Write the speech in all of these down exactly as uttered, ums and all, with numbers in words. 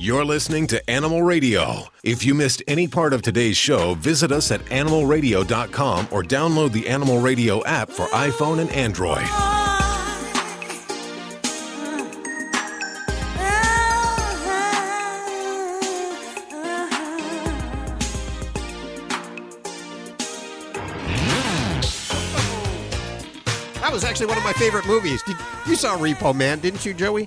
You're listening to Animal Radio. If you missed any part of today's show, visit us at animal radio dot com or download the Animal Radio app for iPhone and Android. That was actually one of my favorite movies. Did, you saw Repo Man, didn't you, Joey?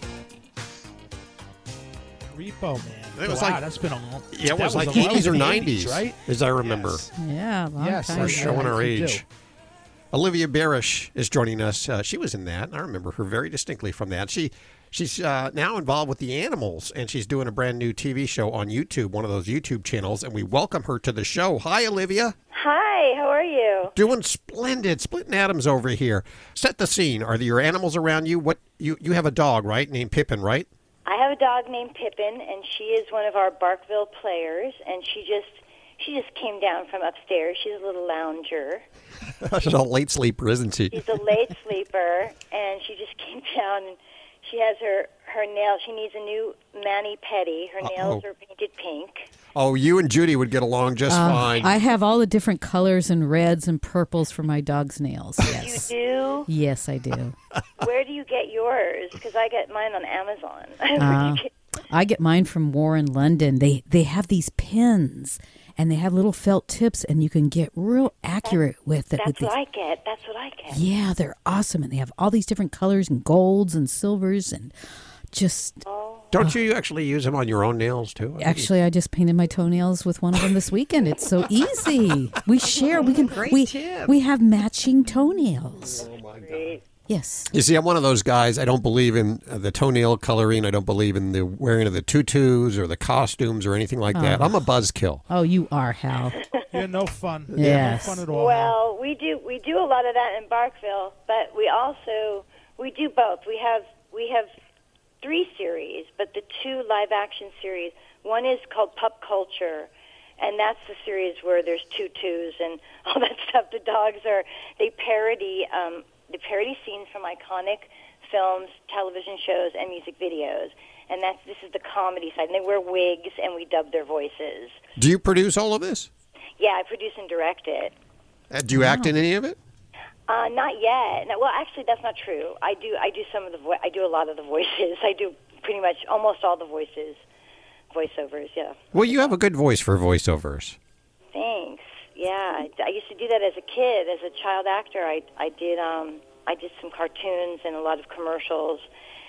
Repo Man. It was wow, like, that's been a long yeah, it was, was like a- eighties or the nineties, right? as I remember. Yes. Yeah, long Yes, time We're I- ago. showing our you do. age. Olivia Barish is joining us. Uh, she was in that, and I remember her very distinctly from that. She She's uh, now involved with the animals, and she's doing a brand new T V show on YouTube, one of those YouTube channels, and we welcome her to the show. Hi, Olivia. Hi, how are you? Doing splendid. Splitting atoms over here. Set the scene. Are there your animals around you? What you you have a dog, right, named Pippin, right? I have a dog named Pippin, and she is one of our Barkville players, and she just she just came down from upstairs. She's a little lounger. She's a late sleeper, isn't she? She's a late sleeper, and she just came down, and she has her, her nails. She needs a new mani-pedi. Her nails Uh-oh. are painted pink. Oh, you and Judy would get along just Uh, fine. I have all the different colors and reds and purples for my dog's nails. Yes. You do? Yes, I do. Where do you get yours? Because I get mine on Amazon. Where do Uh, you get- I get mine from Warren London. They they have these pins, and they have little felt tips, and you can get real accurate with it. That's with what these. I get. That's what I get. Yeah, they're awesome, and they have all these different colors and golds and silvers, and just Don't you actually use them on your own nails, too? actually, I just painted my toenails with one of them this weekend. It's so easy. We share. We can. we tip. we have matching toenails. Oh, my God. Yes. You see, I'm one of those guys. I don't believe in uh, the toenail coloring. I don't believe in the wearing of the tutus or the costumes or anything like that. I'm a buzzkill. Oh, you are, Hal. You're no fun. Yes. No fun at all. Well, we do we do a lot of that in Barkville, but we also we do both. We have we have three series, but the two live action series. One is called Pup Culture, and that's the series where there's tutus and all that stuff. The dogs are they parody um, they parody scenes from iconic films, television shows, and music videos. And that's this is the comedy side. And they wear wigs, and we dub their voices. Do you produce all of this? Yeah, I produce and direct it. Uh, do you act in any of it? Uh, not yet. No, well, actually, that's not true. I do. I do some of the. Vo- I do a lot of the voices. I do pretty much almost all the voices, voiceovers. Yeah. Well, you have a good voice for voiceovers. Thanks. Yeah, I, I used to do that as a kid, as a child actor. I I did. Um, I did some cartoons and a lot of commercials.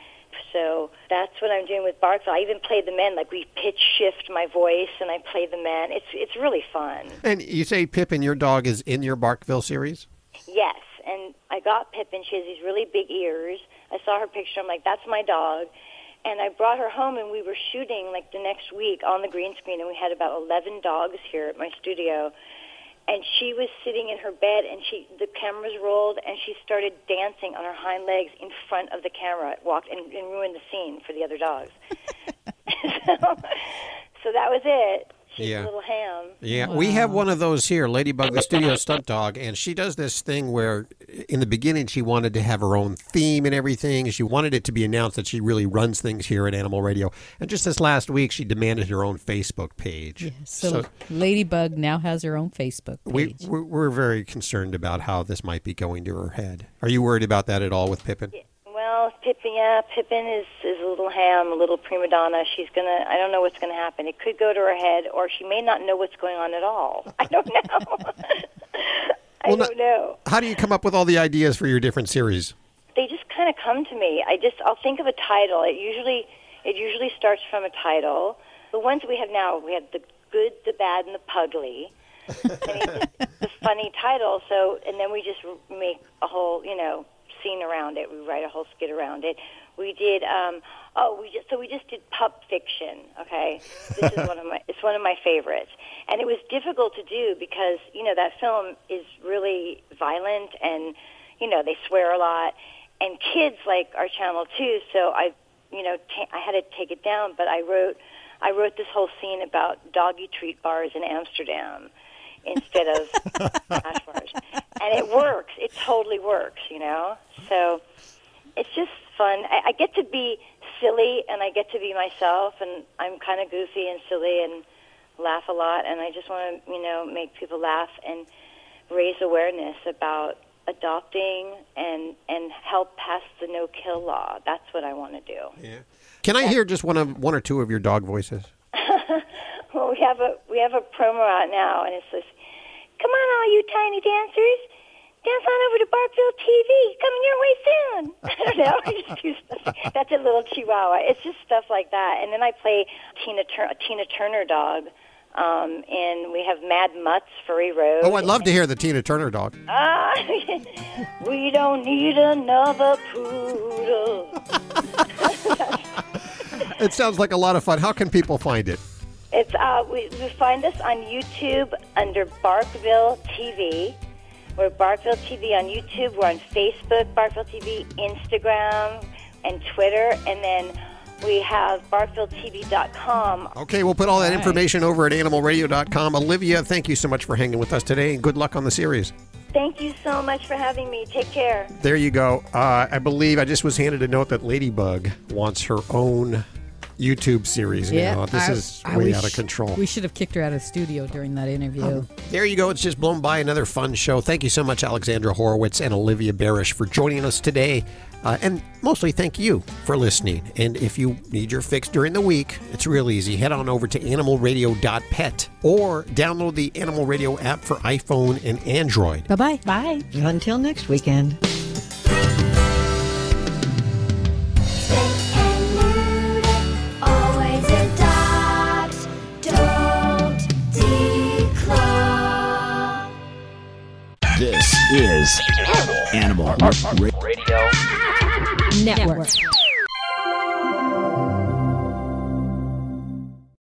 So that's what I'm doing with Barkville. I even play the men. Like we pitch shift my voice, and I play the men. It's it's really fun. And you say Pippin, your dog, is in your Barkville series? Yes, and I got Pippin. She has these really big ears. I saw her picture. I'm like, that's my dog. And I brought her home, and we were shooting like the next week on the green screen, and we had about eleven dogs here at my studio. And she was sitting in her bed, and she the cameras rolled, and she started dancing on her hind legs in front of the camera. It walked and, and ruined the scene for the other dogs. so, so that was it. She's Yeah. a little ham. Yeah, we have one of those here, Ladybug, the studio stunt dog, and she does this thing where in the beginning she wanted to have her own theme and everything. She wanted it to be announced that she really runs things here at Animal Radio. And just this last week, she demanded her own Facebook page. Yes. So, Ladybug now has her own Facebook we, page. we're, we're very concerned about how this might be going to her head. Are you worried about that at all with Pippin? Well, Pippin, yeah, Pippin is, is a little ham, a little prima donna. She's gonna. I don't know what's gonna happen. It could go to her head, or she may not know what's going on at all. I don't know. I Well, don't know. How do you come up with all the ideas for your different series? They just kind of come to me. I just I'll think of a title. It usually it usually starts from a title. The ones we have now, we have the good, the bad, and the pugly. And it's just the funny title. So, and then we just make a whole, you know, scene around it. We write a whole skit around it. We did. Um, oh, we just so we just did Pup Fiction. Okay, this is one of my. It's one of my favorites, and it was difficult to do because you know that film is really violent, and you know they swear a lot, and kids like our channel too. So I, you know, ta- I had to take it down. But I wrote, I wrote this whole scene about doggy treat bars in Amsterdam instead of smash bars. And it works. It totally works, you know? So it's just fun. I, I get to be silly, and I get to be myself, and I'm kind of goofy and silly and laugh a lot, and I just want to, you know, make people laugh and raise awareness about adopting and and help pass the no-kill law. That's what I want to do. Yeah. Can I hear just one of one or two of your dog voices? Well, we have a we have a promo out now, and it's this. Come on, all you tiny dancers, dance on over to Barkville T V. Coming your way soon. I don't know. I just do stuff. That's a little Chihuahua. It's just stuff like that. And then I play Tina Tur- a Tina Turner dog. Um, and we have Mad Mutt's Furry Road. Oh, I'd love to hear the Tina Turner dog. Ah, we don't need another poodle. It sounds like a lot of fun. How can people find it? It's uh, we, we find us on YouTube under Barkville T V. We're Barkville T V on YouTube. We're on Facebook, Barkville T V, Instagram, and Twitter, and then we have barkville t v dot com. Okay, we'll put all that information over at animal radio dot com. Olivia, thank you so much for hanging with us today, and good luck on the series. Thank you so much for having me. Take care. There you go. Uh, I believe I just was handed a note that Ladybug wants her own YouTube series Yeah, now. This I- is I way wish- out of control. We should have kicked her out of the studio during that interview. There you go. It's just blown by. Another fun show. Thank you so much, Alexandra Horowitz and Olivia Barish, for joining us today. Uh, and mostly thank you for listening. And if you need your fix during the week, it's real easy. Head on over to animal radio dot pet or download the Animal Radio app for iPhone and Android. Bye-bye. Bye. Until next weekend. Always adopt, don't declaw. This is Animal Radio Network.